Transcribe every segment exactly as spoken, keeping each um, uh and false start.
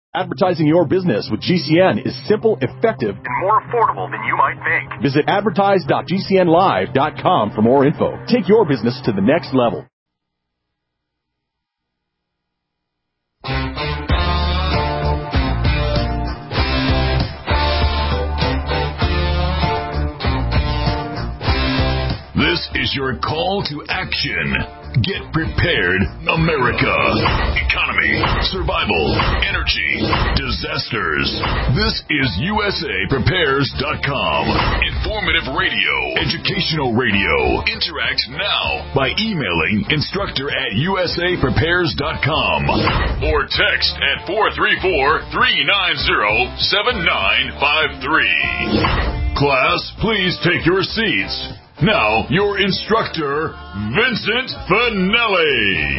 Advertising your business with G C N is simple, effective, and more affordable than you might think. Visit advertise dot g c n live dot com for more info. Take your business to the next level. This is your call to action. Get prepared, America. Economy, survival, energy, disasters. This is U S A Prepares dot com. Informative radio, educational radio. Interact now by emailing instructor at U S A Prepares dot com or text at four three four, three nine zero, seven nine five three. Class, please take your seats. Now, your instructor, Vincent Finelli.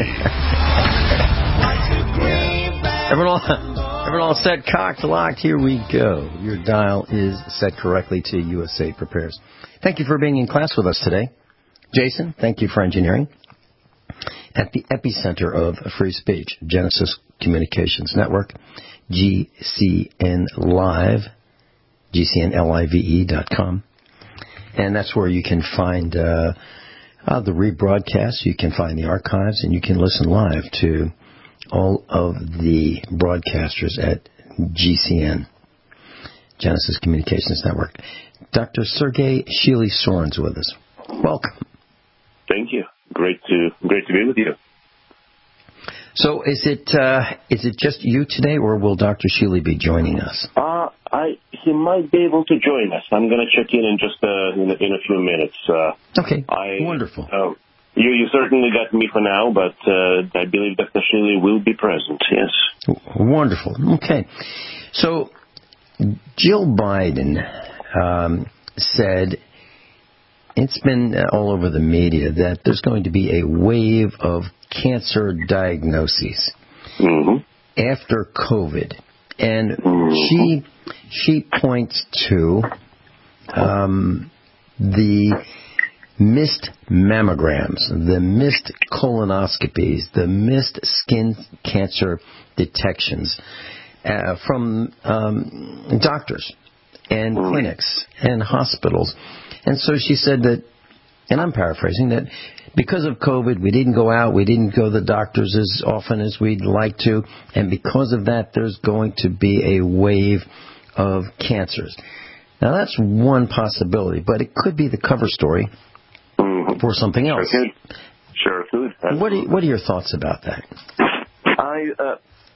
Everyone all, everyone all set, cocked, locked, here we go. Your dial is set correctly to U S A Prepares. Thank you for being in class with us today. Jason, thank you for engineering. At the epicenter of free speech, Genesis Communications Network, G C N Live, G C N Live dot com. And that's where you can find uh, uh, the rebroadcasts, you can find the archives, and you can listen live to all of the broadcasters at G C N, Genesis Communications Network. Doctor Sergei Sheely-Soren's with us. Welcome. Thank you. Great to great to be with you. So is it uh, is it just you today, or will Doctor Sheely be joining us? Uh, I he might be able to join us. I'm going to check in in just uh, in, a, in a few minutes. Uh, okay, I, wonderful. Uh, you you certainly got me for now, but uh, I believe Doctor Sheely will be present. Yes. Wonderful. Okay, so Jill Biden um, said. It's been all over the media that there's going to be a wave of cancer diagnoses mm-hmm. after COVID. And mm-hmm. she she points to um, the missed mammograms, the missed colonoscopies, the missed skin cancer detections uh, from um, doctors and mm-hmm. clinics and hospitals. And so she said that, and I'm paraphrasing, that because of COVID, we didn't go out, we didn't go to the doctors as often as we'd like to, and because of that, there's going to be a wave of cancers. Now, that's one possibility, but it could be the cover story mm-hmm. for something else. Sure could. Sure could. What are, you, what are your thoughts about that? I uh,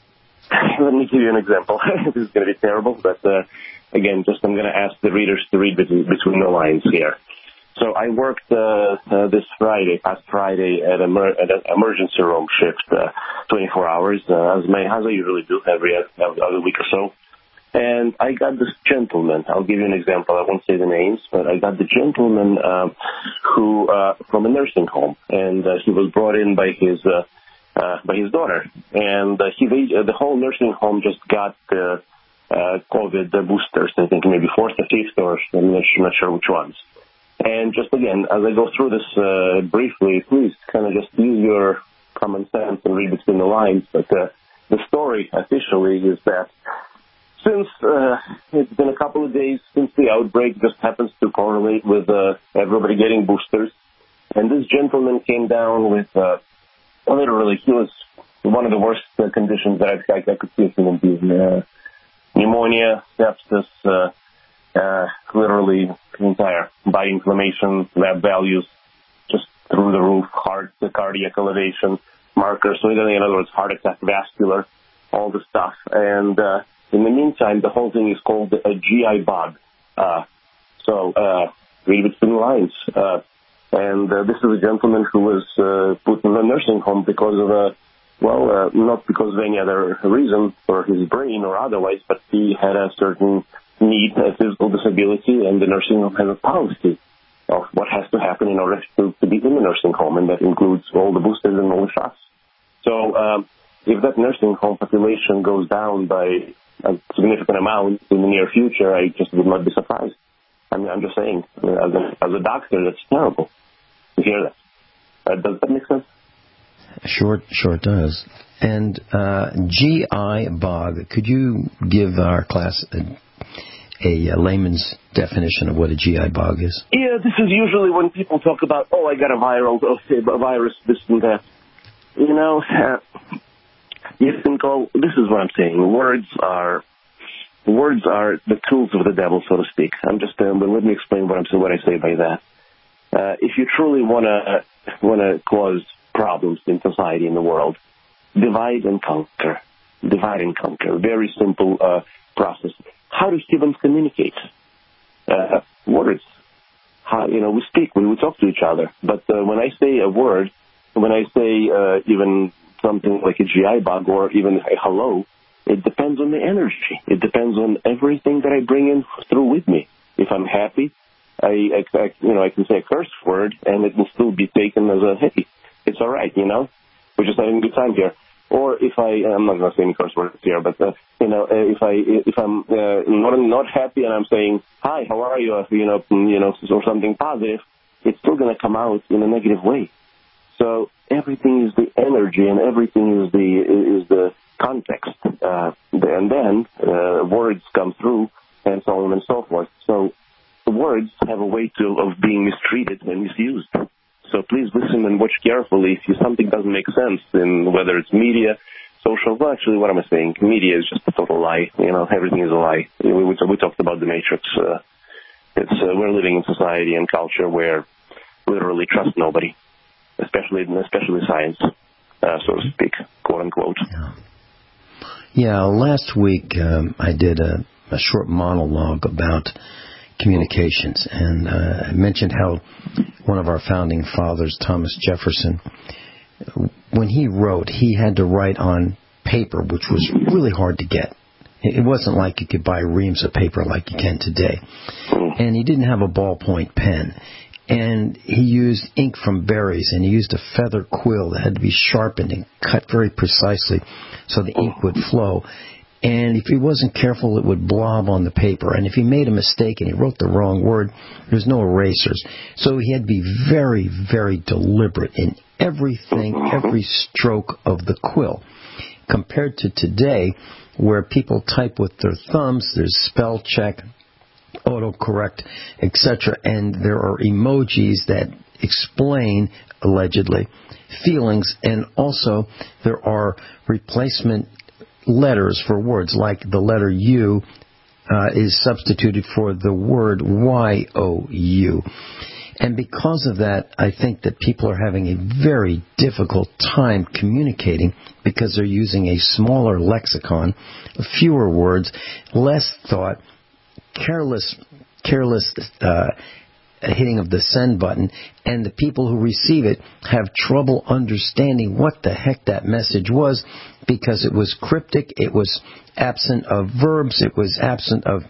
let me give you an example. This is going to be terrible, but... Uh, Again, just I'm going to ask the readers to read between, between the lines here. So I worked uh, uh, this Friday, past Friday, at, emer- at an emergency room shift, uh, twenty-four hours, uh, as, my, as I usually do every other week or so. And I got this gentleman. I'll give you an example. I won't say the names, but I got the gentleman uh, who uh, from a nursing home, and uh, he was brought in by his uh, uh, by his daughter, and uh, he uh, the whole nursing home just got. Uh, Uh, COVID boosters, I think maybe fourth or fifth, or I'm not, not sure which ones. And just again, as I go through this uh, briefly, please kind of just use your common sense and read between the lines. But uh, the story officially is that since uh, it's been a couple of days since the outbreak, just happens to correlate with uh, everybody getting boosters. And this gentleman came down with, uh, literally, he was one of the worst uh, conditions that I, I could see him being. Uh, Pneumonia, sepsis, uh, uh, literally the entire body inflammation, lab values just through the roof, heart, the cardiac elevation, markers, so in other words, heart attack, vascular, all the stuff. And uh, in the meantime, the whole thing is called a G I bug. Uh, so uh, read between the lines. Uh, and uh, this is a gentleman who was uh, put in a nursing home because of a Well, uh, not because of any other reason for his brain or otherwise, but he had a certain need, a physical disability, and the nursing home has a policy of what has to happen in order to, to be in the nursing home, and that includes all the boosters and all the shots. So um, if that nursing home population goes down by a significant amount in the near future, I just would not be surprised. I mean, I'm just saying, as a, as a doctor, that's terrible to hear that. Uh, does that make sense? Sure, sure does. And uh, G I B O G, could you give our class a, a layman's definition of what a G I B O G is? Yeah, this is usually when people talk about, oh, I got a viral, okay, a virus, this and that. You know, uh, you can go, this is what I'm saying. Words are words are the tools of the devil, so to speak. I'm just, uh, but let me explain what I'm what I say by that. Uh, if you truly want to uh, want to cause problems in society, in the world, divide and conquer. Divide and conquer. Very simple uh, process. How do humans communicate? Uh, words. How, you know, we speak, we, we talk to each other. But uh, when I say a word, when I say uh, even something like a G I B O G or even a hello, it depends on the energy. It depends on everything that I bring in through with me. If I'm happy, I, I, I you know, I can say a curse word and it will still be taken as a, hey, it's all right, you know, we're just having a good time here. Or if I, I'm not going to say any curse words here, but, uh, you know, if, I, if I'm uh, not, not happy and I'm saying, hi, how are you, you know, you know, or something positive, it's still going to come out in a negative way. So everything is the energy and everything is the is the context. Uh, and then uh, words come through and so on and so forth. So the words have a way to, of being mistreated and misused. So please listen and watch carefully if you, something doesn't make sense, in whether it's media, social. Well, actually, what am I saying? Media is just a total lie. You know, everything is a lie. We, we, we talked about the Matrix. Uh, it's uh, we're living in society and culture where literally trust nobody, especially especially science, uh, so to speak, quote unquote. Yeah. Yeah. Last week um, I did a, a short monologue about communications, and uh, I mentioned how one of our founding fathers, Thomas Jefferson, when he wrote, he had to write on paper, which was really hard to get. It wasn't like you could buy reams of paper like you can today. And he didn't have a ballpoint pen. And he used ink from berries, and he used a feather quill that had to be sharpened and cut very precisely so the ink would flow. And if he wasn't careful, it would blob on the paper. And if he made a mistake and he wrote the wrong word, there's no erasers. So he had to be very, very deliberate in everything, every stroke of the quill. Compared to today, where people type with their thumbs, there's spell check, autocorrect, et cetera, and there are emojis that explain, allegedly, feelings, and also there are replacement letters for words, like the letter U uh, is substituted for the word Y O U. And because of that, I think that people are having a very difficult time communicating because they're using a smaller lexicon, fewer words, less thought, careless, careless uh, hitting of the send button, and the people who receive it have trouble understanding what the heck that message was because it was cryptic, it was absent of verbs, it was absent of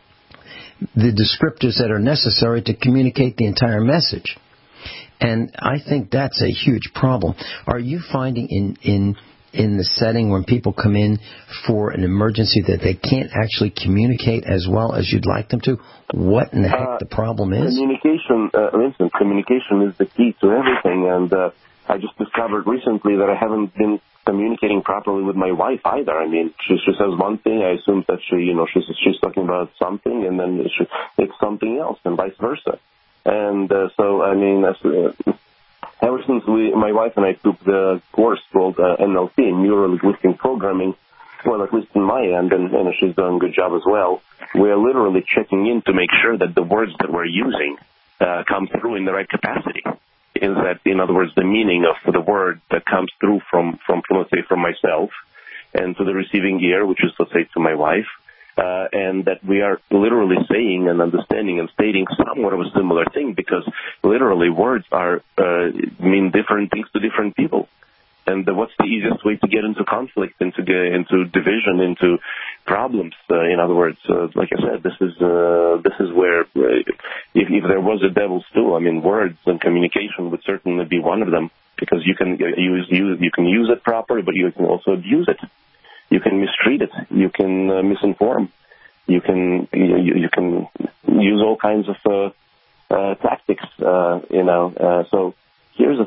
the descriptors that are necessary to communicate the entire message. And I think that's a huge problem. Are you finding in in in the setting when people come in for an emergency that they can't actually communicate as well as you'd like them to? What in the heck uh, the problem is? Communication, uh, listen, communication is the key to everything. And uh, I just discovered recently that I haven't been communicating properly with my wife either. I mean, she, she says one thing, I assume that she, you know, she's, she's talking about something, and then she, it's something else, and vice versa. And uh, so, I mean, that's, uh, ever since we, my wife and I took the course called uh, N L P, Neuro Linguistic Programming, well, at least in my end, and, and she's done a good job as well, we're literally checking in to make sure that the words that we're using uh, come through in the right capacity. Is that, in other words, the meaning of the word that comes through from, from, from let's say, from myself and to the receiving ear, which is, let's say, to my wife, uh, and that we are literally saying and understanding and stating somewhat of a similar thing, because literally words are uh, mean different things to different people. And uh, what's the easiest way to get into conflict, into into division, into problems? Uh, in other words, uh, like I said, this is uh, this is where uh, if, if there was a devil's tool, I mean, words and communication would certainly be one of them, because you can use, use you can use it properly, but you can also abuse it. You can mistreat it. You can uh, misinform. You can you, you can use all kinds of uh, uh, tactics. Uh, you know. Uh, so here's the thing.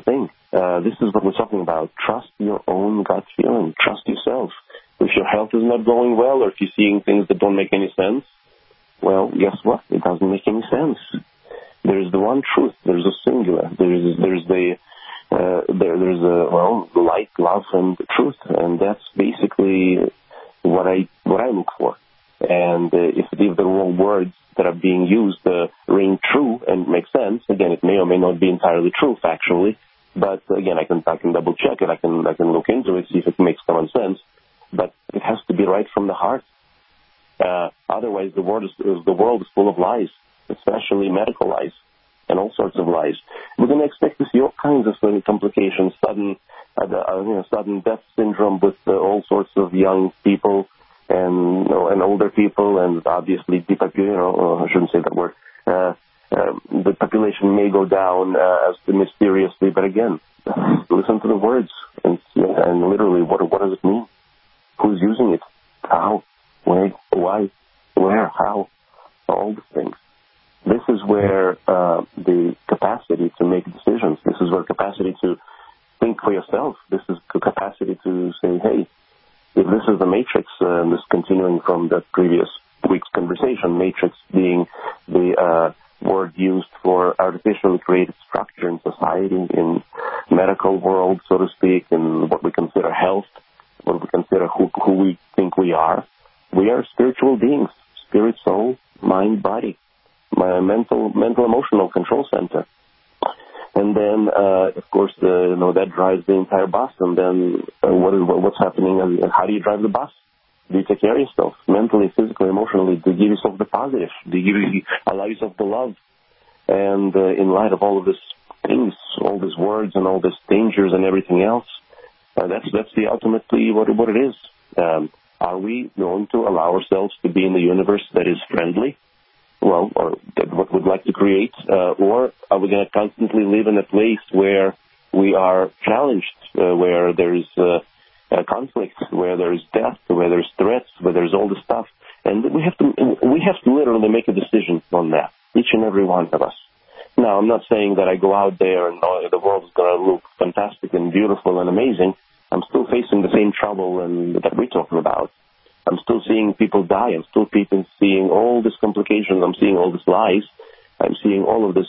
Uh, this is what we're talking about. Trust your own gut feeling. Trust yourself. If your health is not going well, or if you're seeing things that don't make any sense, well, guess what? It doesn't make any sense. There's the one truth. There's a singular. There's there's the uh, there, there's a well light, love, and truth, and that's basically what I what I look for. And uh, if if the wrong words that are being used uh, ring true and make sense, again, it may or may not be entirely true factually, but again, I can I can double check it. I can I can look into it, see if it makes common sense. But it has to be right from the heart. Uh, otherwise, the world is the world is full of lies, especially medical lies and all sorts of lies. We're going to expect to see all kinds of complications, sudden, uh, you know, sudden death syndrome with uh, all sorts of young people and you know, and older people, and obviously, you know, I shouldn't say that word. Uh, uh, the population may go down uh, as mysteriously, but again, listen to the words and, and literally, what what does it mean? Who's using it? How? Where? Why? Where? How? All the things. This is where uh, the capacity to make decisions, this is where capacity to think for yourself, this is the capacity to say, hey, if this is the matrix, uh, and this continuing from the previous week's conversation, matrix being the uh, word used for artificially created structure in society, in medical world, so to speak, in what we consider health, what we consider who, who we think we are. We are spiritual beings, spirit, soul, mind, body, my mental, mental, emotional control center. And then, uh, of course, the, you know, that drives the entire bus. And then uh, what is, what's happening? And how do you drive the bus? Do you take care of yourself mentally, physically, emotionally? Do you give yourself the positive? Do you give, allow yourself the love? And uh, in light of all of these things, all these words and all these dangers and everything else, uh, that's that's the ultimately what what it is. Um, are we going to allow ourselves to be in the universe that is friendly? Well, or that what we'd like to create, uh, or are we going to constantly live in a place where we are challenged, uh, where there's uh, uh, conflict, where there's death, where there's threats, where there's all this stuff, and we have to we have to literally make a decision on that, each and every one of us. Now, I'm not saying that I go out there and uh, the world is going to look fantastic and beautiful and amazing. I'm still facing the same trouble and that we're talking about. I'm still seeing people die. I'm still people seeing all these complications. I'm seeing all these lies. I'm seeing all of this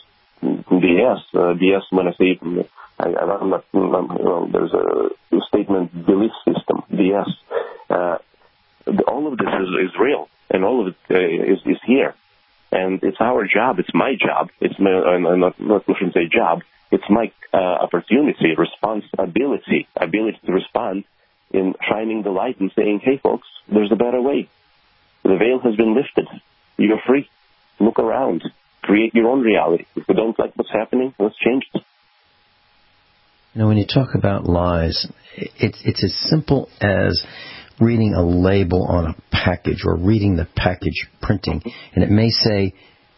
B S. Uh, B S, when I say it, I, I'm not, I'm, well, there's a, a statement, belief system, B S. Uh, all of this is, is real, and all of it uh, is, is here. And it's our job. It's my job. It's my, I'm not, not, I shouldn't say job. It's my uh, opportunity, responsibility, ability to respond in shining the light and saying, hey, folks, there's a better way. The veil has been lifted. You're free. Look around. Create your own reality. If you don't like what's happening, let's change it. You know, when you talk about lies, it's, it's as simple as reading a label on a package or reading the package printing, and it may say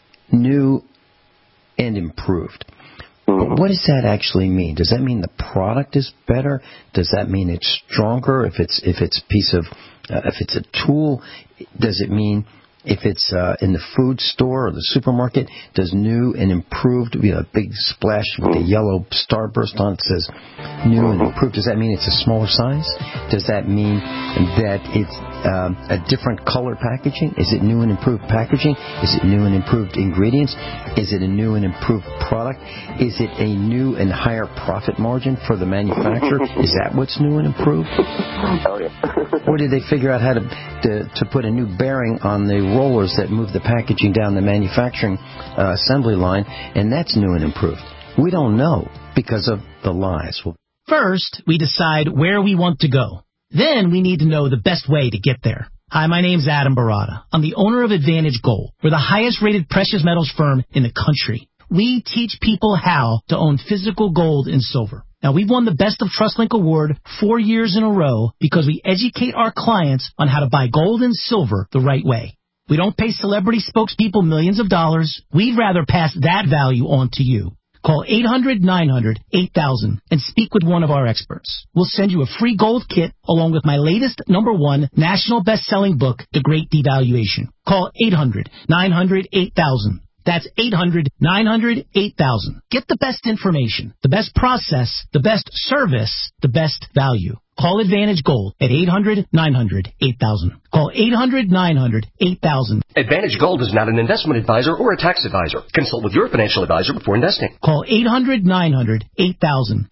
new and improved. But what does that actually mean? Does that mean the product is better? Does that mean it's stronger? If it's if it's a piece of uh, if it's a tool, does it mean if it's uh, in the food store or the supermarket, does new and improved, you know, a big splash with a yellow starburst on it says new and improved? Does that mean it's a smaller size? Does that mean that it's um, a different color packaging? Is it new and improved packaging? Is it new and improved ingredients? Is it a new and improved product? Is it a new and higher profit margin for the manufacturer? Is that what's new and improved? Oh, yeah. Or did they figure out how to, to to put a new bearing on the rollers that move the packaging down the manufacturing uh, assembly line, and that's new and improved? We don't know because of the lies. First, we decide where we want to go. Then we need to know the best way to get there. Hi, my name's Adam Barada. I'm the owner of Advantage Gold. We're the highest rated precious metals firm in the country. We teach people how to own physical gold and silver. Now, we've won the Best of TrustLink Award four years in a row because we educate our clients on how to buy gold and silver the right way. We don't pay celebrity spokespeople millions of dollars. We'd rather pass that value on to you. Call eight hundred, nine hundred, eight thousand and speak with one of our experts. We'll send you a free gold kit along with my latest number one national best-selling book, The Great Devaluation. Call eight hundred, nine hundred, eight thousand. That's eight hundred, nine hundred, eight thousand. Get the best information, the best process, the best service, the best value. Call Advantage Gold at eight hundred, nine hundred, eight thousand. Call eight hundred, nine hundred, eight thousand. Advantage Gold is not an investment advisor or a tax advisor. Consult with your financial advisor before investing. Call eight hundred, nine hundred, eight thousand.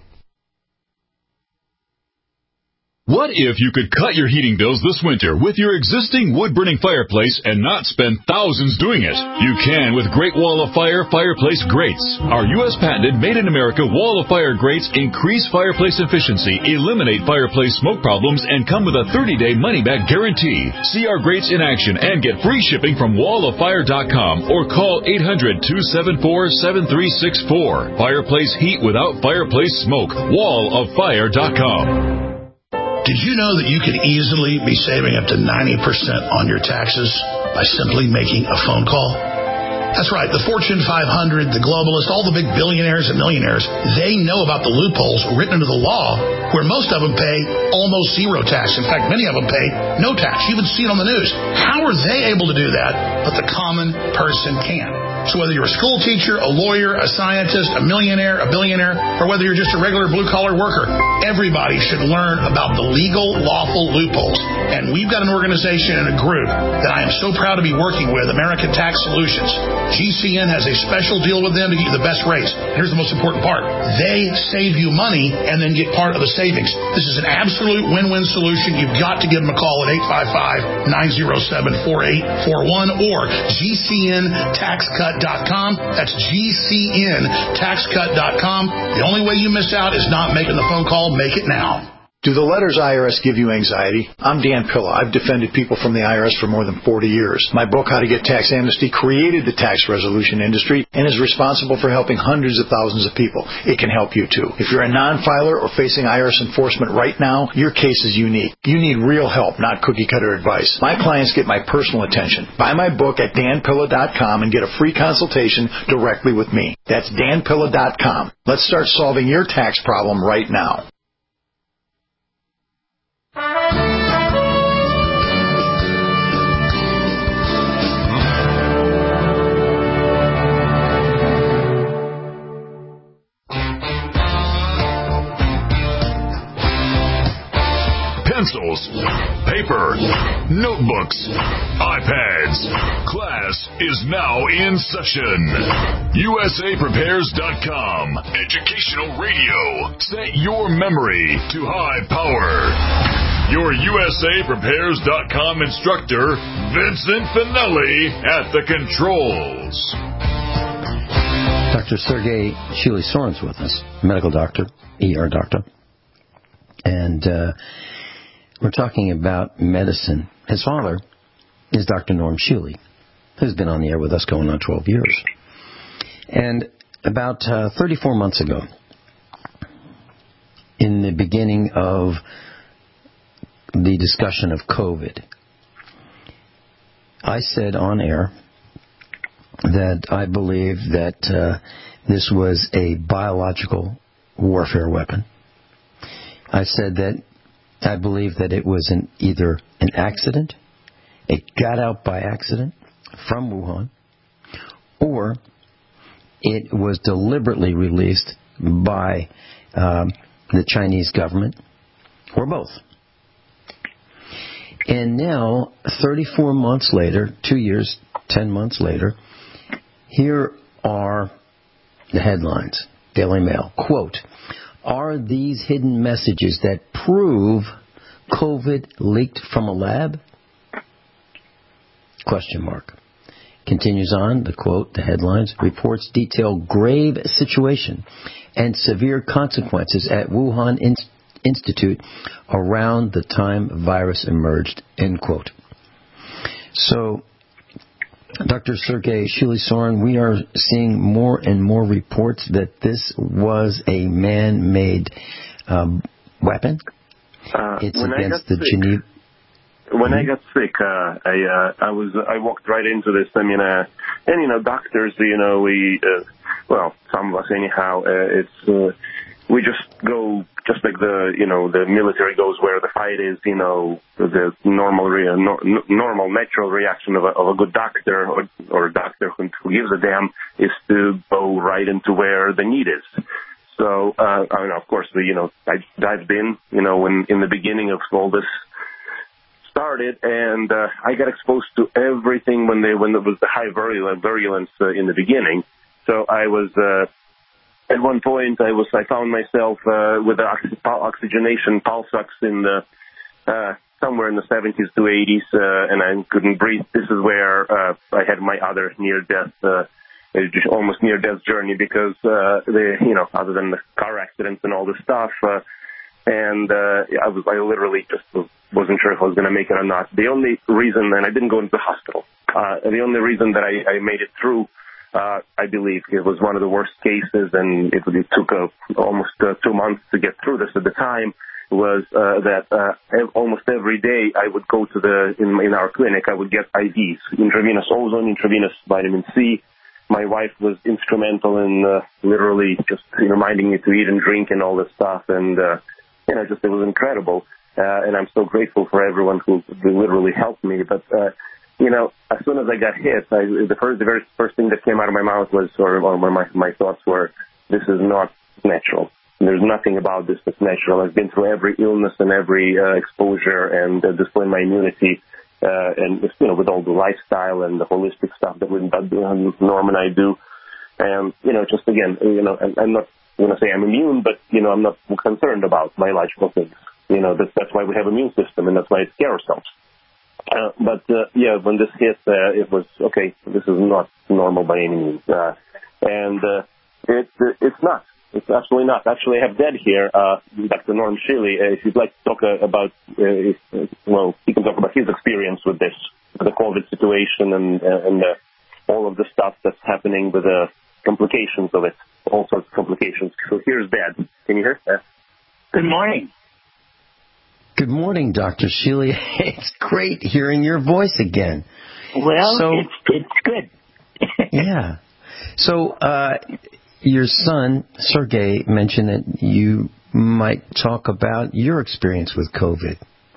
What if you could cut your heating bills this winter with your existing wood-burning fireplace and not spend thousands doing it? You can with Great Wall of Fire fireplace grates. Our U S patented made-in-America Wall of Fire grates increase fireplace efficiency, eliminate fireplace smoke problems, and come with a thirty-day money-back guarantee. See our grates in action and get free shipping from wall of fire dot com or call eight hundred, two seven four, seven three six four. Fireplace heat without fireplace smoke. wall of fire dot com. Did you know that you could easily be saving up to ninety percent on your taxes by simply making a phone call? That's right. The Fortune five hundred, the globalists, all the big billionaires and millionaires, they know about the loopholes written into the law where most of them pay almost zero tax. In fact, many of them pay no tax. You even see it on the news. How are they able to do that, but the common person can? So whether you're a school teacher, a lawyer, a scientist, a millionaire, a billionaire, or whether you're just a regular blue-collar worker, everybody should learn about the legal, lawful loopholes. And we've got an organization and a group that I am so proud to be working with, American Tax Solutions. G C N has a special deal with them to get you the best rates. Here's the most important part. They save you money and then get part of the savings. This is an absolute win-win solution. You've got to give them a call at eight five five, nine zero seven, four eight four one or G C N tax cut dot com. That's G C N tax cut dot com. The only way you miss out is not making the phone call. Make it now. Do the letters I R S give you anxiety? I'm Dan Pilla. I've defended people from the I R S for more than forty years. My book, How to Get Tax Amnesty, created the tax resolution industry and is responsible for helping hundreds of thousands of people. It can help you, too. If you're a non-filer or facing I R S enforcement right now, your case is unique. You need real help, not cookie-cutter advice. My clients get my personal attention. Buy my book at dan pilla dot com and get a free consultation directly with me. That's dan pilla dot com. Let's start solving your tax problem right now. Pencils, paper, notebooks, iPads. Class is now in session. U S A Prepares dot com. Educational radio. Set your memory to high power. Your U S A Prepares dot com instructor, Vincent Finelli, at the controls. Doctor Sergey Shuli-Soren's with us, medical doctor, E R doctor. And uh, we're talking about medicine. His father is Doctor Norm Shuli, who's been on the air with us going on twelve years. And about uh, thirty-four months ago, in the beginning of the discussion of COVID, I said on air that I believe that uh, this was a biological warfare weapon. I said that I believe that it was an, either an accident, it got out by accident from Wuhan, or it was deliberately released by um, the Chinese government, or both. And now, thirty-four months later, two years, ten months later, here are the headlines. Daily Mail, quote, "Are these hidden messages that prove COVID leaked from a lab?" Question mark. Continues on, the quote, the headlines, "Reports detail grave situation and severe consequences at Wuhan in- Institute around the time virus emerged," end quote. So, Doctor Sergey Shuli-Soren, we are seeing more and more reports that this was a man-made um, weapon. Uh, it's when against I the Geneva. When mm-hmm. I got sick, uh, I uh, I was I walked right into this. I mean, uh, and you know, doctors, you know, we uh, well, some of us anyhow. Uh, it's uh, we just go, just like the, you know, the military goes where the fight is, you know, the normal, re- no, normal, natural reaction of a, of a good doctor or, or a doctor who, who gives a damn is to go right into where the need is. So, uh, I mean, of course, we, you know, I dived in, you know, when in the beginning of all this started, and uh, I got exposed to everything when they when there was the high virulence, virulence uh, in the beginning. So I was uh, at one point I was I found myself uh, with the oxygenation pulse ox in the uh, somewhere in the seventies to eighties, uh, and I couldn't breathe. This is where uh, I had my other near death. Uh, almost near-death journey because, uh, the, you know, other than the car accidents and all this stuff, uh, and uh, I was, I literally just was, wasn't sure if I was going to make it or not. The only reason, and I didn't go into the hospital, uh, the only reason that I, I made it through, uh, I believe it was one of the worst cases, and it, it took uh, almost uh, two months to get through this at the time, was uh, that uh, almost every day I would go to the, in, in our clinic, I would get I Vs, intravenous ozone, intravenous vitamin C. My wife was instrumental in uh, literally just you know, reminding me to eat and drink and all this stuff, and uh, you know, just it was incredible. Uh, and I'm so grateful for everyone who, who literally helped me. But uh, you know, as soon as I got hit, I, the first, the very first thing that came out of my mouth was, or, or my my thoughts were, this is not natural. There's nothing about this that's natural. I've been through every illness and every uh, exposure and uh, displaying my immunity. Uh, and, you know, with all the lifestyle and the holistic stuff that we, that Norm and I do. And, you know, just again, you know, I'm, I'm not going to say I'm immune, but, you know, I'm not concerned about biological things. You know, that, that's why we have an immune system, and that's why it scare ourselves. Uh, but, uh, yeah, when this hit, uh, it was, okay, this is not normal by any means. Uh, and uh, it, it's not. It's absolutely not. Actually, I have Dad here, uh, Doctor Norm Shiley. Uh, if you'd like to talk uh, about, uh, if, uh, well, he can talk about his experience with this, with the COVID situation and, uh, and uh, all of the stuff that's happening with the complications of it, all sorts of complications. So here's Dad. Can you hear? Uh, Good morning. Good morning, Doctor Shiley. It's great hearing your voice again. Well, so, it's, it's good. Yeah. So, uh, your son, Sergey, mentioned that you might talk about your experience with COVID.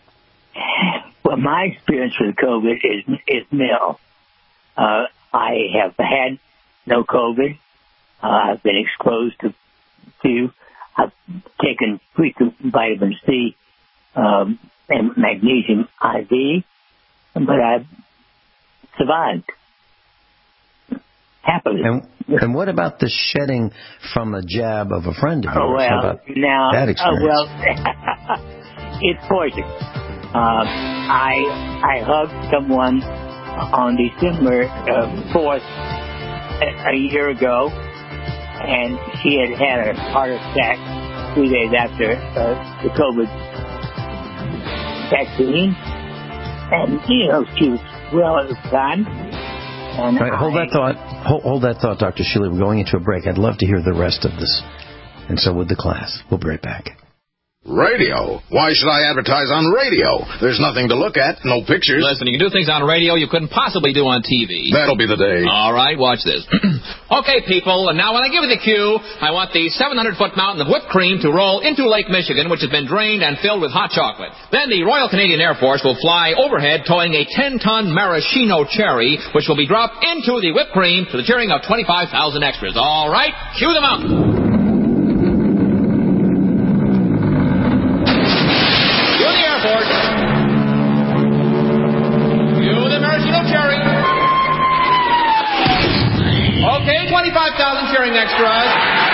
Well, my experience with COVID is is nil. Uh, I have had no COVID. Uh, I've been exposed to, to I've taken frequent vitamin C um, and magnesium I V, but I've survived happily. And, and what about the shedding from a jab of a friend of yours? Oh, well, How about now, that experience? Uh, well, it's poison. Uh, I I hugged someone on December uh, fourth a, a year ago, and she had had a heart attack three days after uh, the COVID vaccine, and you know she was well at the time. And right, hold I, that thought. Hold, hold that thought, Doctor Shiley. We're going into a break. I'd love to hear the rest of this, and so would the class. We'll be right back. Radio? Why should I advertise on radio? There's nothing to look at, no pictures. Listen, you can do things on radio you couldn't possibly do on T V. That'll be the day. All right, watch this. Okay, people, and now when I give you the cue, I want the seven hundred foot mountain of whipped cream to roll into Lake Michigan, which has been drained and filled with hot chocolate. Then the Royal Canadian Air Force will fly overhead towing a ten ton maraschino cherry, which will be dropped into the whipped cream to the cheering of twenty-five thousand extras. All right, cue the mountain. Okay, twenty-five thousand cheering extras.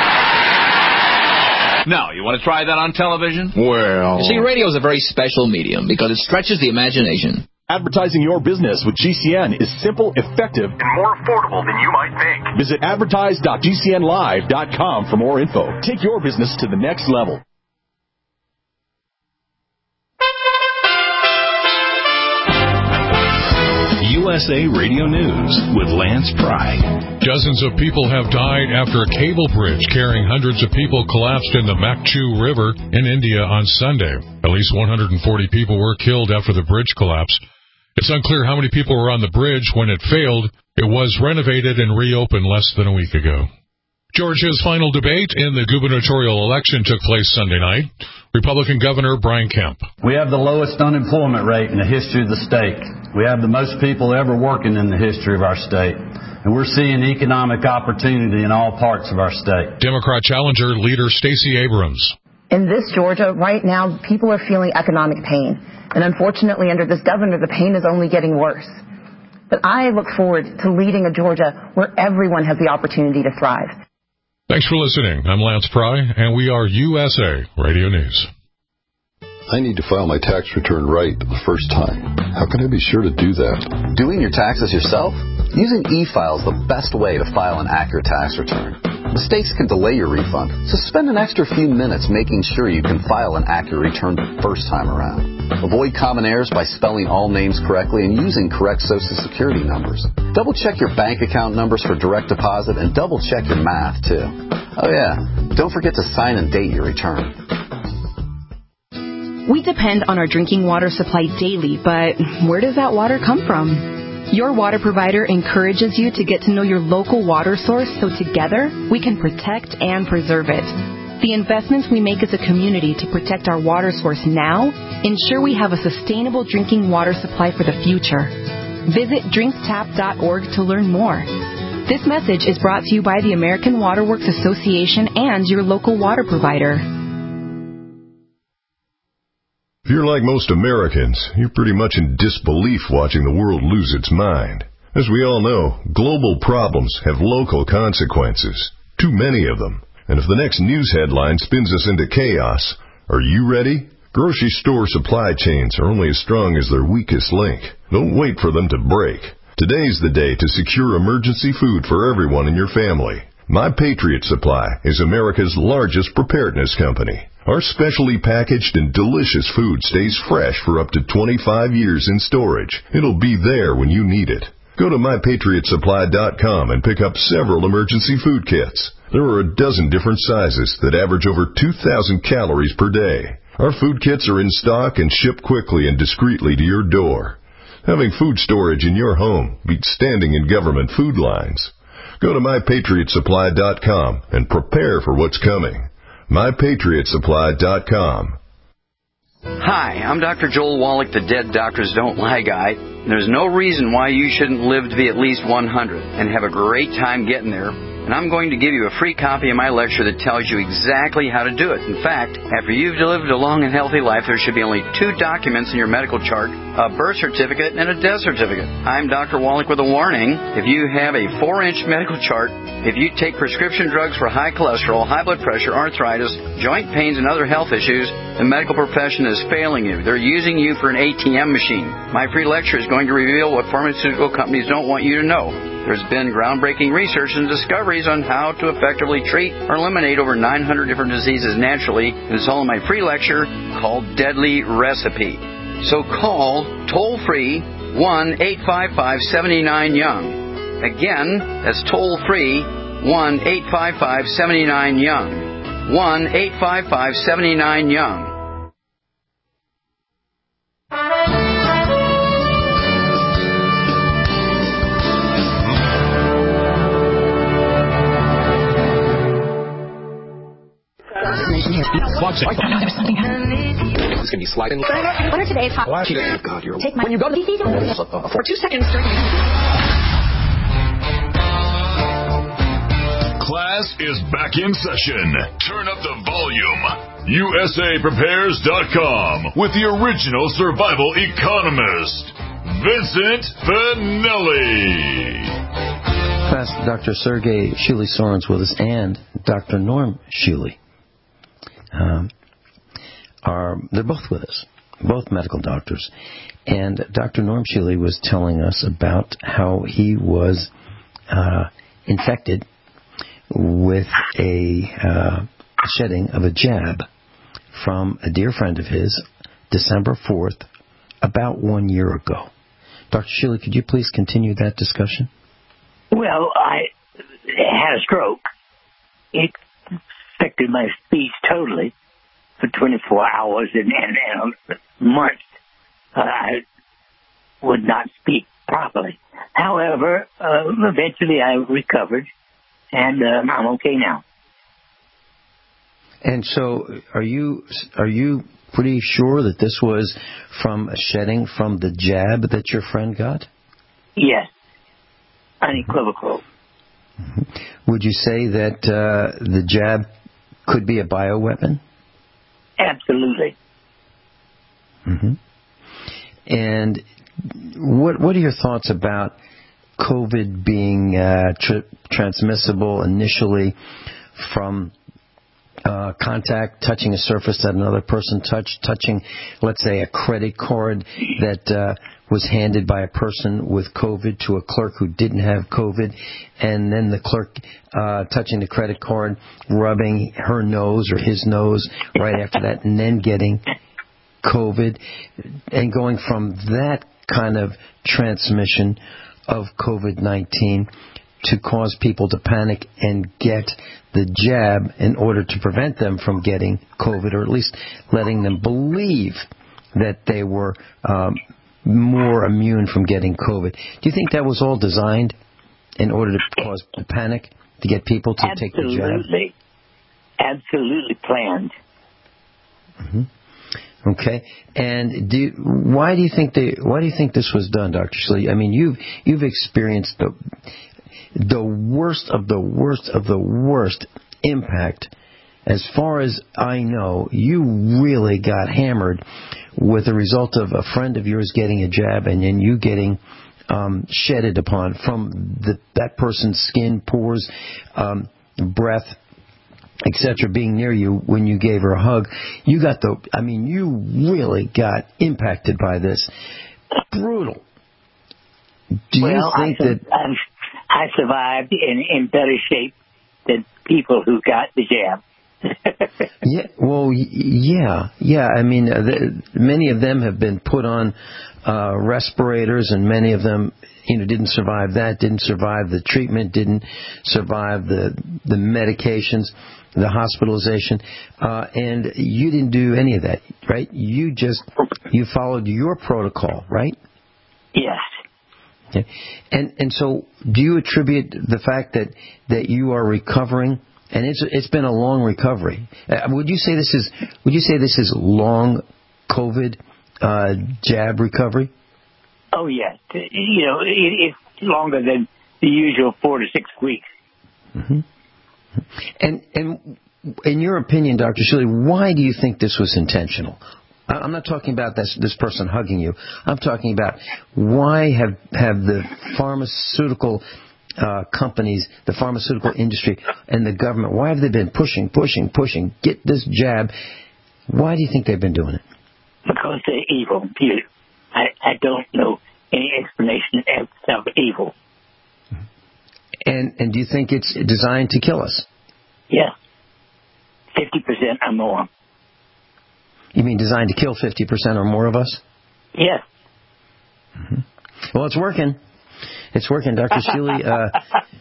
Now, you want to try that on television? Well... You see, radio is a very special medium because it stretches the imagination. Advertising your business with G C N is simple, effective, and more affordable than you might think. Visit advertise dot G C N live dot com for more info. Take your business to the next level. U S A Radio News with Lance Pride. Dozens of people have died after a cable bridge carrying hundreds of people collapsed in the Makchu River in India on Sunday. At least one hundred forty people were killed after the bridge collapsed. It's unclear how many people were on the bridge when it failed. It was renovated and reopened less than a week ago. Georgia's final debate in the gubernatorial election took place Sunday night. Republican Governor Brian Kemp. We have the lowest unemployment rate in the history of the state. We have the most people ever working in the history of our state. And we're seeing economic opportunity in all parts of our state. Democrat challenger leader Stacey Abrams. In this Georgia, right now, people are feeling economic pain. And unfortunately, under this governor, the pain is only getting worse. But I look forward to leading a Georgia where everyone has the opportunity to thrive. Thanks for listening. I'm Lance Pry, and we are U S A Radio News. I need to file my tax return right the first time. How can I be sure to do that? Doing your taxes yourself? Using e-file is the best way to file an accurate tax return. Mistakes can delay your refund, so spend an extra few minutes making sure you can file an accurate return the first time around. Avoid common errors by spelling all names correctly and using correct Social Security numbers. Double-check your bank account numbers for direct deposit and double-check your math, too. Oh, yeah, don't forget to sign and date your return. We depend on our drinking water supply daily, but where does that water come from? Your water provider encourages you to get to know your local water source so together we can protect and preserve it. The investments we make as a community to protect our water source now ensure we have a sustainable drinking water supply for the future. Visit drink tap dot org to learn more. This message is brought to you by the American Water Works Association and your local water provider. If you're like most Americans, you're pretty much in disbelief watching the world lose its mind. As we all know, global problems have local consequences, too many of them. And if the next news headline spins us into chaos, are you ready? Grocery store supply chains are only as strong as their weakest link. Don't wait for them to break. Today's the day to secure emergency food for everyone in your family. My Patriot Supply is America's largest preparedness company. Our specially packaged and delicious food stays fresh for up to twenty-five years in storage. It'll be there when you need it. Go to my patriot supply dot com and pick up several emergency food kits. There are a dozen different sizes that average over two thousand calories per day. Our food kits are in stock and ship quickly and discreetly to your door. Having food storage in your home beats standing in government food lines. Go to my patriot supply dot com and prepare for what's coming. my patriot supply dot com. Hi, I'm Doctor Joel Wallach, the Dead Doctors Don't Lie guy. There's no reason why you shouldn't live to be at least one hundred and have a great time getting there. And I'm going to give you a free copy of my lecture that tells you exactly how to do it. In fact, after you've lived a long and healthy life, there should be only two documents in your medical chart, a birth certificate and a death certificate. I'm Doctor Wallach with a warning. If you have a four-inch medical chart, if you take prescription drugs for high cholesterol, high blood pressure, arthritis, joint pains, and other health issues, the medical profession is failing you. They're using you for an A T M machine. My free lecture is going to reveal what pharmaceutical companies don't want you to know. There's been groundbreaking research and discoveries on how to effectively treat or eliminate over nine hundred different diseases naturally. And it's all in my free lecture called Deadly Recipe. So call toll-free one eight five five, seven nine, young. Again, that's toll-free one eight five five, seven nine, young. one eight five five, seven nine, young. It's going to be sliding. What are today's hot? God, you're... Take my... When you go to the for two seconds. Class is back in session. Turn up the volume. U S A prepares dot com with the original survival economist, Vincent Finelli. Class, Doctor Sergey Shuley-Sorens with us and Doctor Norm Shuley. Um, are they're both with us, both medical doctors. And Doctor Norm Shuley was telling us about how he was uh, infected with a uh, shedding of a jab from a dear friend of his, December fourth, about one year ago. Doctor Shuley, could you please continue that discussion? Well, I had a stroke. It affected my speech totally for twenty-four hours and, and, and months. Uh, I would not speak properly. However, uh, eventually I recovered, and um, I'm okay now. And so, are you are you pretty sure that this was from a shedding from the jab that your friend got? Yes, unequivocal. Mm-hmm. Would you say that uh, the jab could be a bioweapon? Absolutely. Mm-hmm. And what what are your thoughts about COVID being uh, tr- transmissible initially from uh, contact, touching a surface that another person touched, touching, let's say, a credit card that uh, was handed by a person with COVID to a clerk who didn't have COVID, and then the clerk uh, touching the credit card, rubbing her nose or his nose right after that, and then getting COVID, and going from that kind of transmission of COVID nineteen to cause people to panic and get the jab in order to prevent them from getting COVID, or at least letting them believe that they were um, more immune from getting COVID. Do you think that was all designed in order to cause the panic, to get people to Absolutely. take the jab? Absolutely. Absolutely planned. Mm-hmm. Okay, and do why do you think they why do you think this was done, Doctor Schilly? I mean, you've you've experienced the the worst of the worst of the worst impact. As far as I know, you really got hammered with the result of a friend of yours getting a jab and then you getting um, shedded upon from the, that person's skin, pores, um, breath, et cetera, being near you when you gave her a hug. You got the, I mean, you really got impacted by this. Brutal. Do well, you think I, that... I, I survived in, in better shape than people who got the jab. yeah, well, yeah, yeah. I mean, uh, the, many of them have been put on uh, respirators, and many of them, you know, didn't survive that, didn't survive the treatment, didn't survive the the medications, the hospitalization, uh, and you didn't do any of that, right? You just you followed your protocol, right? Yes. Okay. And and so, do you attribute the fact that, that you are recovering? And it's it's been a long recovery. Uh, would you say this is Would you say this is long COVID uh, jab recovery? Oh yes, you know it, it's longer than the usual four to six weeks. Mm-hmm. And and in your opinion, Doctor Schilly, why do you think this was intentional? I'm not talking about this this person hugging you. I'm talking about why have have the pharmaceutical Uh, companies, the pharmaceutical industry, and the government, why have they been pushing, pushing, pushing, get this jab? Why do you think they've been doing it? Because they're evil. I, I don't know any explanation of evil. And and do you think it's designed to kill us? Yeah. fifty percent or more. You mean designed to kill fifty percent or more of us? Yes. Mm-hmm. Well, it's working. It's working, Doctor Schilly. Uh,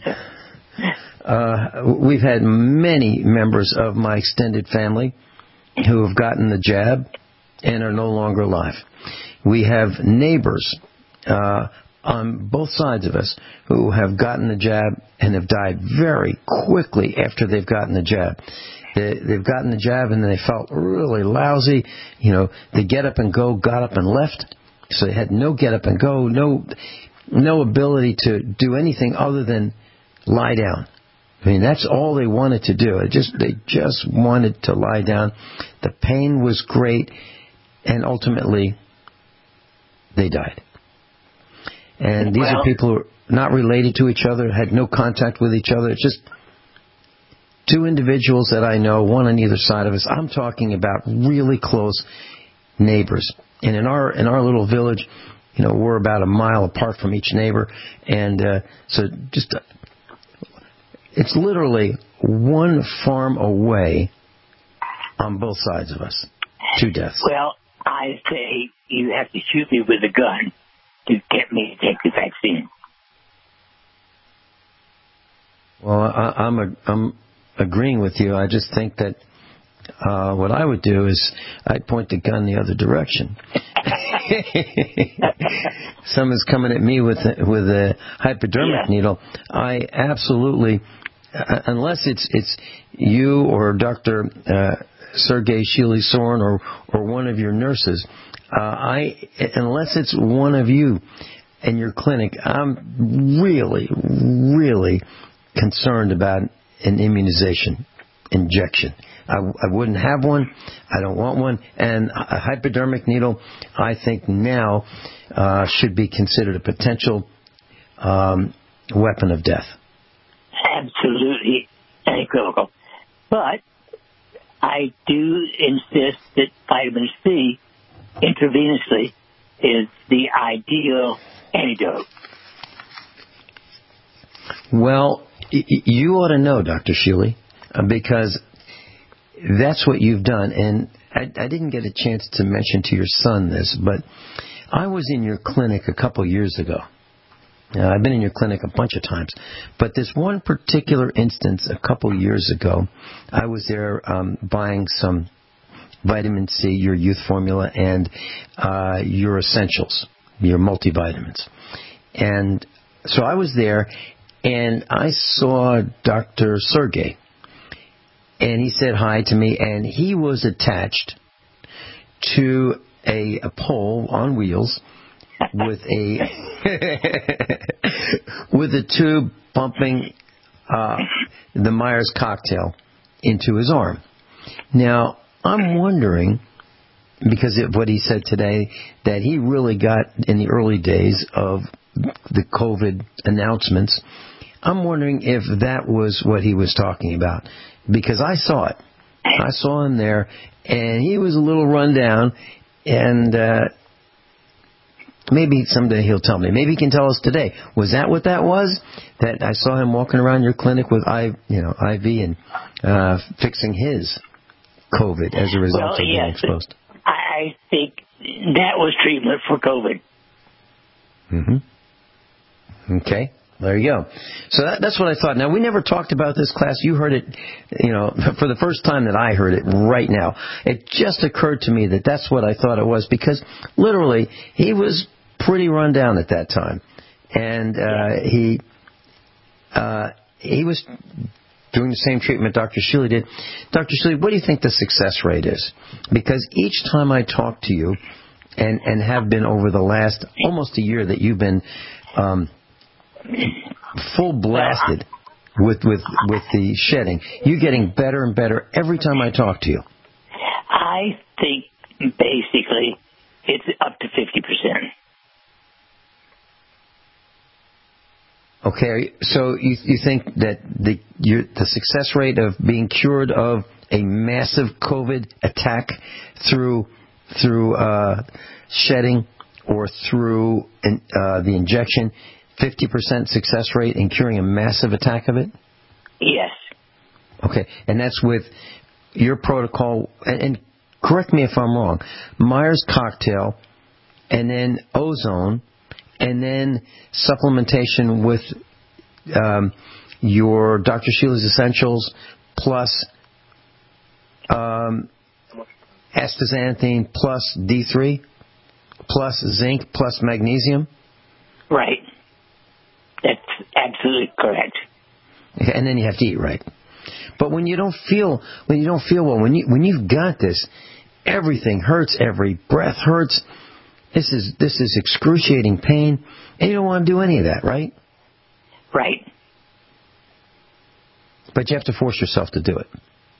uh, we've had many members of my extended family who have gotten the jab and are no longer alive. We have neighbors uh, on both sides of us who have gotten the jab and have died very quickly after they've gotten the jab. They, they've gotten the jab and they felt really lousy. You know, they get up and go, got up and left. So they had no get up and go, no... no ability to do anything other than lie down. I mean, that's all they wanted to do. It just they just wanted to lie down. The pain was great, and ultimately, they died. And these well, are people who are not related to each other, had no contact with each other. It's just two individuals that I know, one on either side of us. I'm talking about really close neighbors. And in our in our little village, you know, we're about a mile apart from each neighbor, and uh, so just uh, it's literally one farm away on both sides of us. Two deaths. Well, I say you have to shoot me with a gun to get me to take the vaccine. Well, I, I'm a, I'm agreeing with you. I just think that uh, what I would do is I'd point the gun the other direction. Someone's coming at me with a, with a hypodermic yeah. needle. I absolutely uh, unless it's it's you or Doctor Uh, Sergei Shili-Soren or or one of your nurses, uh, I unless it's one of you in your clinic, I'm really, really concerned about an immunization injection. I, I wouldn't have one. I don't want one. And a hypodermic needle, I think now, uh, should be considered a potential um, weapon of death. Absolutely unequivocal. But I do insist that vitamin C intravenously is the ideal antidote. Well, y- you ought to know, Doctor Shealy, uh, because that's what you've done. And I, I didn't get a chance to mention to your son this, but I was in your clinic a couple years ago. Uh, I've been in your clinic a bunch of times, but this one particular instance a couple years ago, I was there um, buying some vitamin C, your youth formula, and uh, your essentials, your multivitamins. And so I was there, and I saw Doctor Sergey, and he said hi to me, and he was attached to a, a pole on wheels with a with a tube pumping uh, the Myers cocktail into his arm. Now, I'm wondering, because of what he said today, that he really got in the early days of the COVID announcements, I'm wondering if that was what he was talking about. Because I saw it. I saw him there, and he was a little run down, and uh, maybe someday he'll tell me. Maybe he can tell us today. Was that what that was? That I saw him walking around your clinic with I, you know, I V and uh, fixing his COVID as a result well, of being yes, exposed. I think that was treatment for COVID. Mm-hmm. Okay. There you go. So that, that's what I thought. Now, we never talked about this class. You heard it, you know, for the first time that I heard it right now. It just occurred to me that that's what I thought it was, because literally he was pretty run down at that time. And uh, he uh, he was doing the same treatment Doctor Shealy did. Doctor Shealy, what do you think the success rate is? Because each time I talk to you, and, and have been over the last almost a year that you've been um, full blasted with, with, with the shedding, you're getting better and better every time I talk to you. I think basically it's up to fifty percent. Okay, so you you think that the your, the success rate of being cured of a massive COVID attack through through uh, shedding or through in, uh, the injection, fifty percent success rate in curing a massive attack of it? Yes. Okay, and that's with your protocol, and, and correct me if I'm wrong, Myers cocktail, and then ozone, and then supplementation with um, your Doctor Shealy's Essentials plus um, astaxanthin plus D three plus zinc plus magnesium? Right. That's absolutely correct. Okay, and then you have to eat right. But when you don't feel when you don't feel well, when you when you've got this, everything hurts, every breath hurts. This is this is excruciating pain, and you don't want to do any of that, right? Right. But you have to force yourself to do it.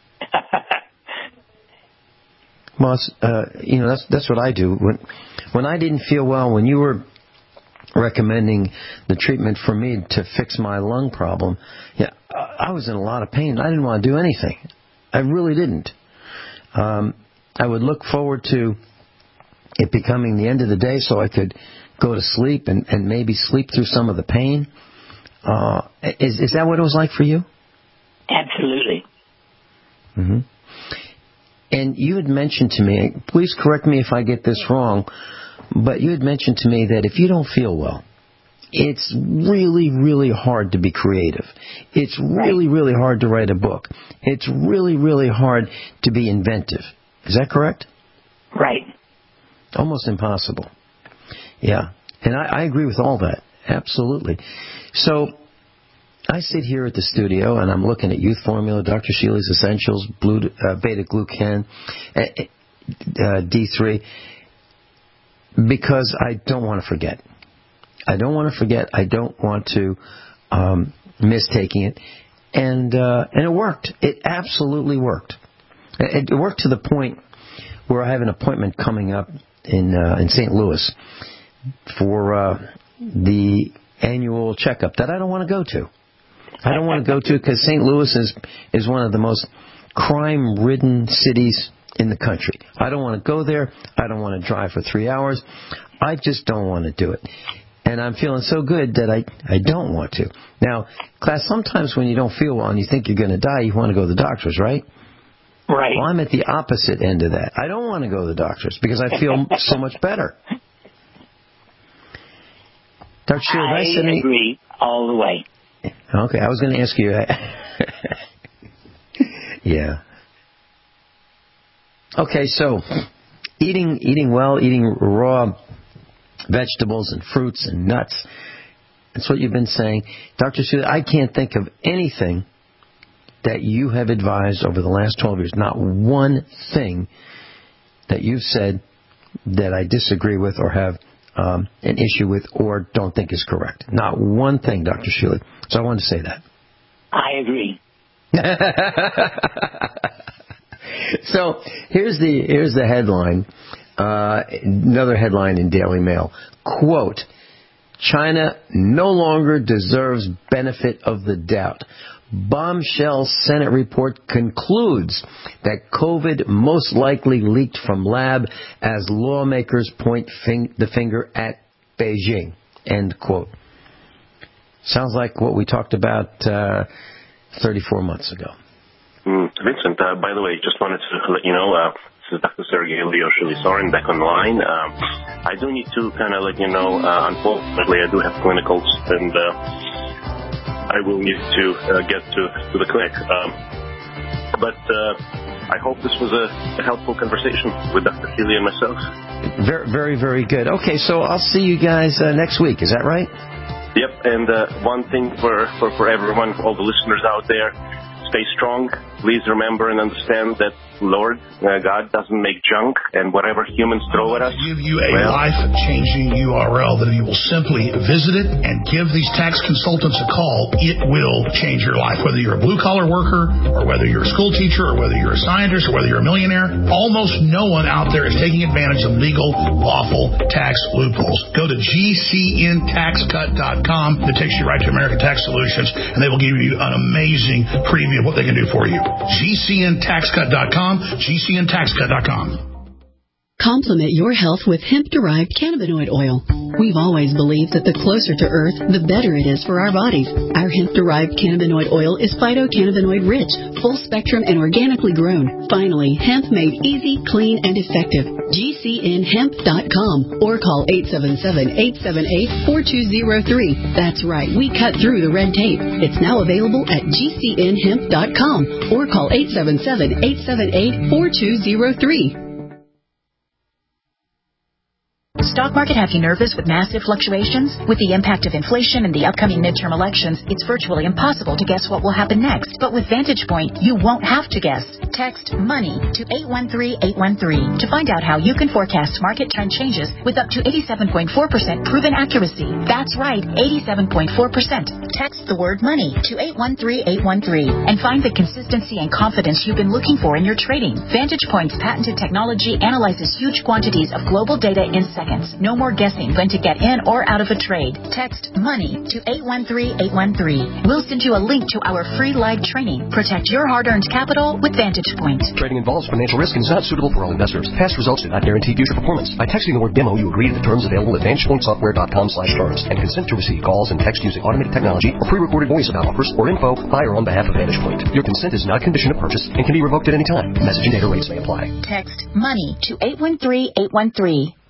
Moss, uh, you know that's that's what I do. When when I didn't feel well, when you were recommending the treatment for me to fix my lung problem, yeah, I was in a lot of pain. I didn't want to do anything. I really didn't. Um, I would look forward to it becoming the end of the day so I could go to sleep and, and maybe sleep through some of the pain. Uh, is, is that what it was like for you? Absolutely. Mm-hmm. And you had mentioned to me, please correct me if I get this wrong, but you had mentioned to me that if you don't feel well, it's really, really hard to be creative. It's really, really hard to write a book. It's really, really hard to be inventive. Is that correct? Right. Almost impossible. Yeah. And I, I agree with all that. Absolutely. So I sit here at the studio and I'm looking at Youth Formula, Doctor Shealy's Essentials, Blue, uh, Beta Glucan, uh, D three, because I don't want to forget. I don't want to forget. I don't want to um, miss taking it. And uh, and it worked. It absolutely worked. It, it worked to the point where I have an appointment coming up in uh, in Saint Louis for uh, the annual checkup that I don't want to go to. I don't want to go to because Saint Louis is, is one of the most crime-ridden cities in the country. I don't want to go there. I don't want to drive for three hours. I just don't want to do it. And I'm feeling so good that I, I don't want to. Now, class, sometimes when you don't feel well and you think you're going to die, you want to go to the doctors, right? Right. Well, I'm at the opposite end of that. I don't want to go to the doctors because I feel so much better. Doctor Shealy, I, I agree all the way. Okay, I was going to ask you. Yeah. Okay, so eating eating well, eating raw vegetables and fruits and nuts. That's what you've been saying. Doctor Shealy, I can't think of anything that you have advised over the last twelve years. Not one thing that you've said that I disagree with or have Um, an issue with or don't think is correct. Not one thing, Doctor Shealy. So I wanted to say that. I agree. So here's the here's the headline. Uh, another headline in Daily Mail. Quote, China no longer deserves benefit of the doubt. Bombshell Senate report concludes that COVID most likely leaked from lab as lawmakers point fing- the finger at Beijing. End quote. Sounds like what we talked about uh, thirty-four months ago. Mm, Vincent, uh, by the way, just wanted to let you know, uh, this is Doctor Sergey Leo Sorin back on the line. Um, I do need to kind of let you know, uh, unfortunately, I do have clinicals and uh, I will need to uh, get to, to the clinic. Um, but uh, I hope this was a, a helpful conversation with Doctor Shealy and myself. Very, very, very good. Okay, so I'll see you guys uh, next week. Is that right? Yep, and uh, one thing for, for, for everyone, for all the listeners out there, stay strong. Please remember and understand that Lord uh, God doesn't make junk, and whatever humans throw at us. Give you a well, life-changing U R L that if you will simply visit it and give these tax consultants a call, it will change your life. Whether you're a blue-collar worker, or whether you're a school teacher, or whether you're a scientist, or whether you're a millionaire, almost no one out there is taking advantage of legal, lawful tax loopholes. Go to G C N tax cut dot com. It takes you right to American Tax Solutions, and they will give you an amazing preview of what they can do for you. G C N tax cut dot com. G C N tax cut dot com. Complement your health with hemp-derived cannabinoid oil. We've always believed that the closer to Earth, the better it is for our bodies. Our hemp-derived cannabinoid oil is phytocannabinoid-rich, full-spectrum, and organically grown. Finally, hemp made easy, clean, and effective. G C N hemp dot com or call eight seven seven, eight seven eight, four two zero three. That's right, we cut through the red tape. It's now available at G C N hemp dot com or call eight seven seven, eight seven eight, four two zero three. Stock market have you nervous with massive fluctuations? With the impact of inflation and the upcoming midterm elections, it's virtually impossible to guess what will happen next. But with Vantage Point, you won't have to guess. Text MONEY to eight one three eight one three to find out how you can forecast market trend changes with up to eighty-seven point four percent proven accuracy. That's right, eighty-seven point four percent. Text the word MONEY to eight one three eight one three and find the consistency and confidence you've been looking for in your trading. Vantage Point's patented technology analyzes huge quantities of global data in seconds. No more guessing when to get in or out of a trade. Text MONEY to eight one three eight one three. We'll send you a link to our free live training. Protect your hard-earned capital with Vantage Point. Trading involves financial risk and is not suitable for all investors. Past results do not guarantee future performance. By texting the word demo, you agree to the terms available at vantage point software dot com slash terms and consent to receive calls and text using automated technology or pre-recorded voice about offers or info by or on behalf of Vantage Point. Your consent is not a condition of purchase and can be revoked at any time. Message and data rates may apply. Text MONEY to eight one three eight one three.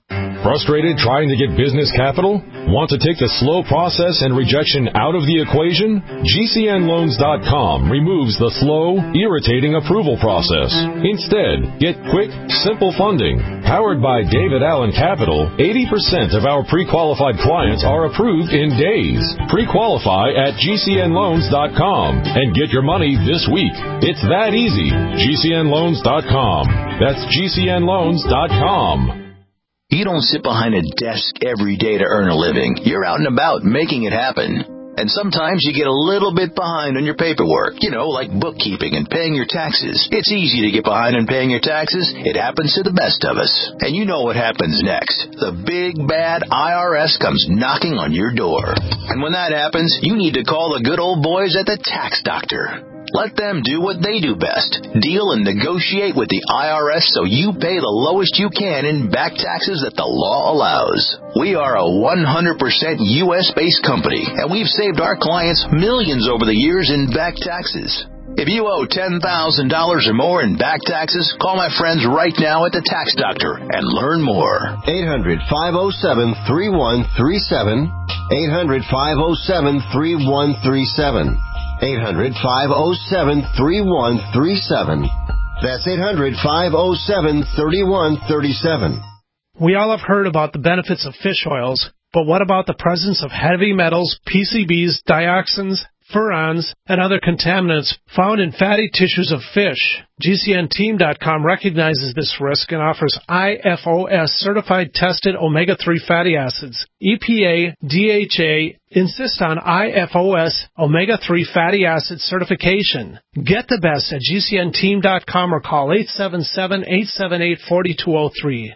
Frustrated trying to get business capital? Want to take the slow process and rejection out of the equation? G C N loans dot com removes the slow, irritating approval process. Instead, get quick, simple funding. Powered by David Allen Capital, eighty percent of our pre-qualified clients are approved in days. Pre-qualify at G C N loans dot com and get your money this week. It's that easy. G C N loans dot com. That's G C N loans dot com. You don't sit behind a desk every day to earn a living. You're out and about making it happen. And sometimes you get a little bit behind on your paperwork, you know, like bookkeeping and paying your taxes. It's easy to get behind on paying your taxes. It happens to the best of us. And you know what happens next. The big, bad I R S comes knocking on your door. And when that happens, you need to call the good old boys at the Tax Doctor. Let them do what they do best. Deal and negotiate with the I R S so you pay the lowest you can in back taxes that the law allows. We are a one hundred percent U S-based company, and we've saved our clients millions over the years in back taxes. If you owe ten thousand dollars or more in back taxes, call my friends right now at the Tax Doctor and learn more. eight hundred, five oh seven, three one three seven. eight hundred, five oh seven, three one three seven. eight hundred, five oh seven, three one three seven. That's eight hundred, five oh seven, three one three seven. We all have heard about the benefits of fish oils, but what about the presence of heavy metals, P C Bs, dioxins, furans, and other contaminants found in fatty tissues of fish? G C N team dot com recognizes this risk and offers I F O S certified tested omega three fatty acids. E P A, D H A insist on I F O S omega three fatty acid certification. Get the best at G C N team dot com or call eight seven seven, eight seven eight, four two zero three.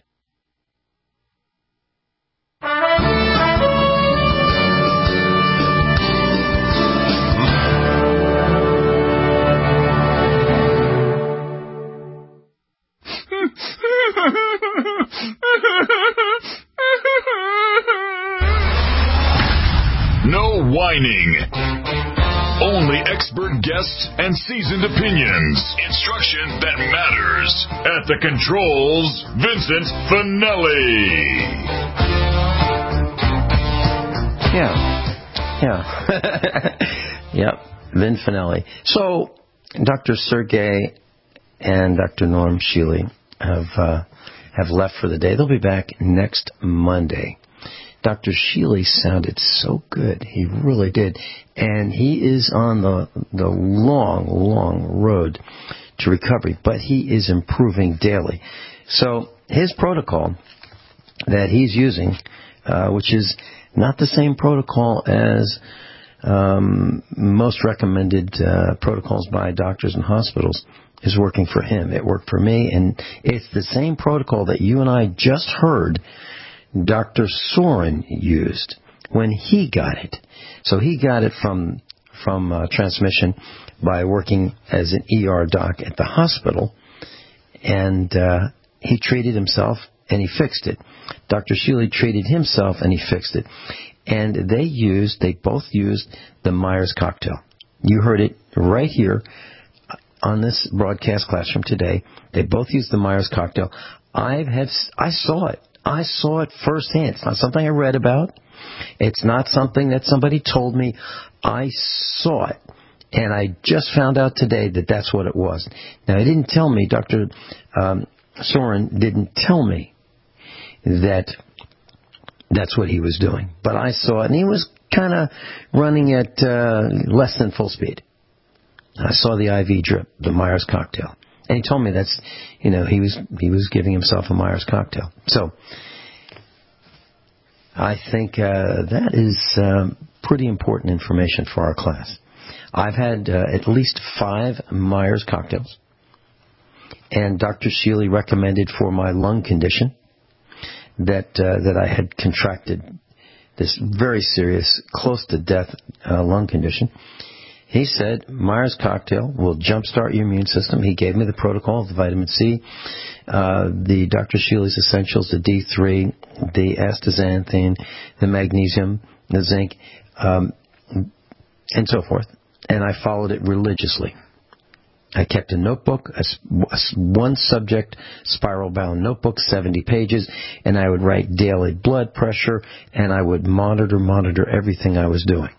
No whining. Only expert guests and seasoned opinions. Instruction that matters. At the controls, Vincent Finelli. Yeah. Yeah. Yep. Vin Finelli. So, Doctor Sergey and Doctor Norm Shealy have uh, have left for the day. They'll be back next Monday. Doctor Shealy sounded so good. He really did. And he is on the the long, long road to recovery, but he is improving daily. So his protocol that he's using, uh, which is not the same protocol as um, most recommended uh, protocols by doctors and hospitals, is working for him. It worked for me, and it's the same protocol that you and I just heard Doctor Soren used when he got it. So he got it from from uh, transmission by working as an E R doc at the hospital, and uh, he treated himself and he fixed it. Doctor Shealy treated himself and he fixed it. And they used, they both used the Myers cocktail. You heard it right here on this broadcast classroom today. They both used the Myers cocktail. I have, I saw it. I saw it firsthand. It's not something I read about. It's not something that somebody told me. I saw it. And I just found out today that that's what it was. Now, he didn't tell me, Doctor Um, Soren didn't tell me that that's what he was doing. But I saw it, and he was kind of running at uh, less than full speed. I saw the I V drip, the Myers cocktail. And he told me that's, you know, he was he was giving himself a Myers cocktail. So I think uh, that is um, pretty important information for our class. I've had uh, at least five Myers cocktails, and Doctor Shealy recommended for my lung condition that uh, that I had contracted this very serious, close to death uh, lung condition. He said Myers cocktail will jumpstart your immune system. He gave me the protocol, the vitamin C, uh, the Doctor Shealy's Essentials, the D three, the astaxanthin, the magnesium, the zinc, um, and so forth. And I followed it religiously. I kept a notebook, a, a one subject spiral bound notebook, seventy pages, and I would write daily blood pressure, and I would monitor, monitor everything I was doing.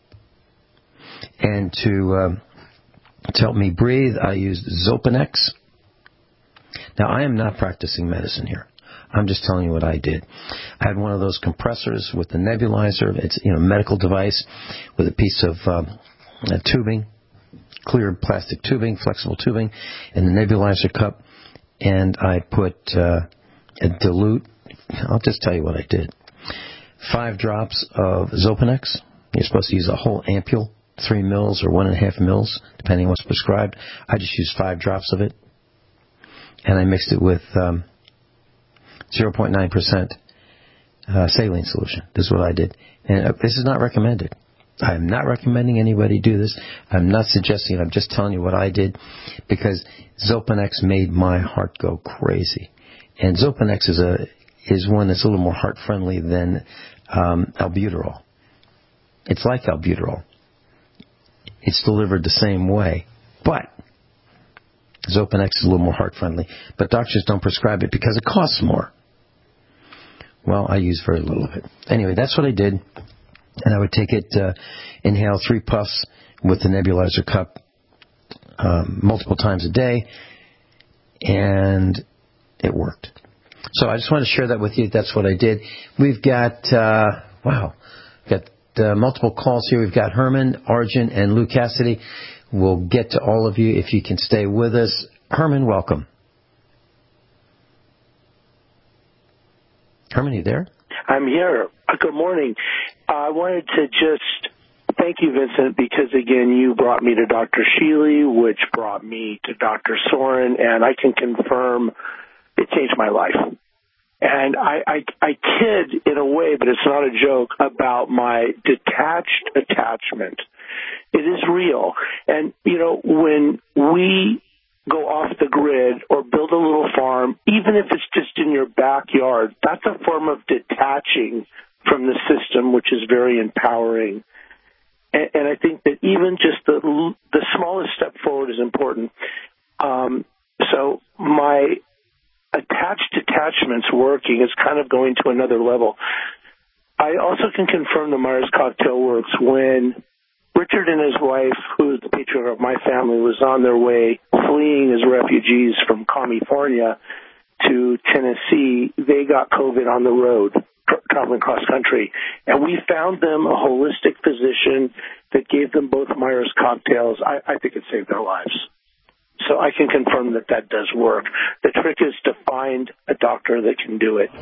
And to, uh, to help me breathe, I used Xopenex. Now, I am not practicing medicine here. I'm just telling you what I did. I had one of those compressors with the nebulizer. It's, you know, a medical device with a piece of um, a tubing, clear plastic tubing, flexible tubing, and the nebulizer cup. And I put uh, a dilute. I'll just tell you what I did. Five drops of Xopenex. You're supposed to use a whole ampule, three mils or one and a half mils, depending on what's prescribed. I just used five drops of it, and I mixed it with Um, zero point nine percent uh, saline solution. This is what I did. And uh, this is not recommended. I am not recommending anybody do this. I'm not suggesting it. I'm just telling you what I did, because Xopenex made my heart go crazy. And Xopenex is a is one that's a little more heart-friendly than um, albuterol. It's like albuterol. It's delivered the same way, but Xopenex is a little more heart-friendly. But doctors don't prescribe it because it costs more. Well, I use very little of it. Anyway, that's what I did. And I would take it, uh, inhale three puffs with the nebulizer cup um, multiple times a day, and it worked. So I just want to share that with you. That's what I did. We've got, uh, wow, we've got uh, multiple calls here. We've got Herman, Arjun, and Lou Cassidy. We'll get to all of you if you can stay with us. Herman, welcome. Herman, you there? I'm here. Good morning. I wanted to just thank you, Vincent, because, again, you brought me to Doctor Sheely, which brought me to Doctor Soren, and I can confirm it changed my life. And I, I, I kid in a way, but it's not a joke, about my detached attachment. It is real. And, you know, when we go off the grid or build a little farm, even if it's just in your backyard, that's a form of detaching from the system, which is very empowering. And, and I think that even just the the smallest step forward is important. Um, so my attached attachments working is kind of going to another level. I also can confirm the Myers cocktail works. When Richard and his wife, who is the patriarch of my family, was on their way fleeing as refugees from California to Tennessee, they got COVID on the road, traveling cross country. And we found them a holistic physician that gave them both Myers cocktails. I, I think it saved their lives. So I can confirm that that does work. The trick is to find a doctor that can do it.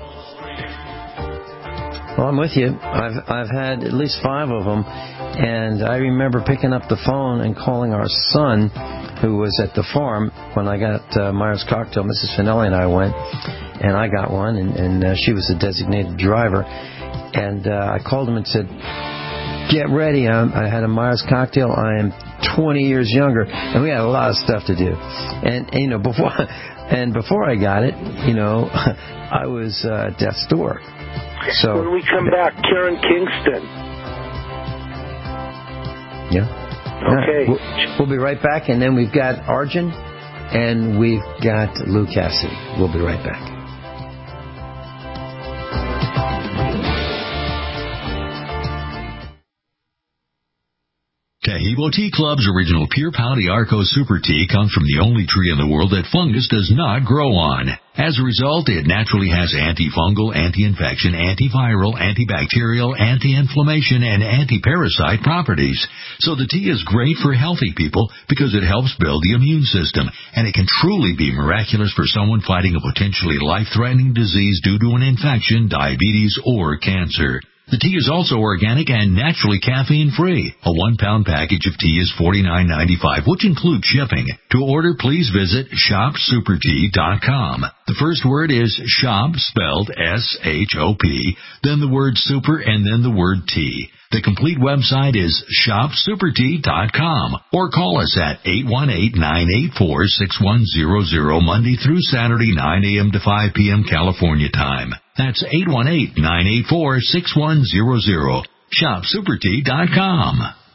Well, I'm with you. I've I've had at least five of them, and I remember picking up the phone and calling our son, who was at the farm when I got uh, Myers cocktail. Missus Finelli and I went, and I got one, and, and uh, she was the designated driver. And uh, I called him and said, "Get ready! I'm, I had a Myers cocktail. I am twenty years younger," and we had a lot of stuff to do. And, and you know, before and before I got it, you know, I was uh, at death's door. So when we come back, Karen Kingston. Yeah. Okay. We'll, we'll be right back, and then we've got Arjun, and we've got Lou Cassidy. We'll be right back. Taheebo Tea Club's original Pure Pouty Arco Super Tea comes from the only tree in the world that fungus does not grow on. As a result, it naturally has antifungal, anti-infection, antiviral, antibacterial, anti-inflammation, and anti-parasite properties. So the tea is great for healthy people because it helps build the immune system, and it can truly be miraculous for someone fighting a potentially life-threatening disease due to an infection, diabetes, or cancer. The tea is also organic and naturally caffeine-free. A one-pound package of tea is forty-nine ninety-five, which includes shipping. To order, please visit shop super tea dot com. The first word is shop, spelled S H O P, then the word super, and then the word tea. The complete website is shop super tea dot com, or call us at eight one eight, nine eight four, six one zero zero Monday through Saturday, nine a.m. to five p.m. California time. That's eight one eight, nine eight four, six one zero zero. shop super tea dot com.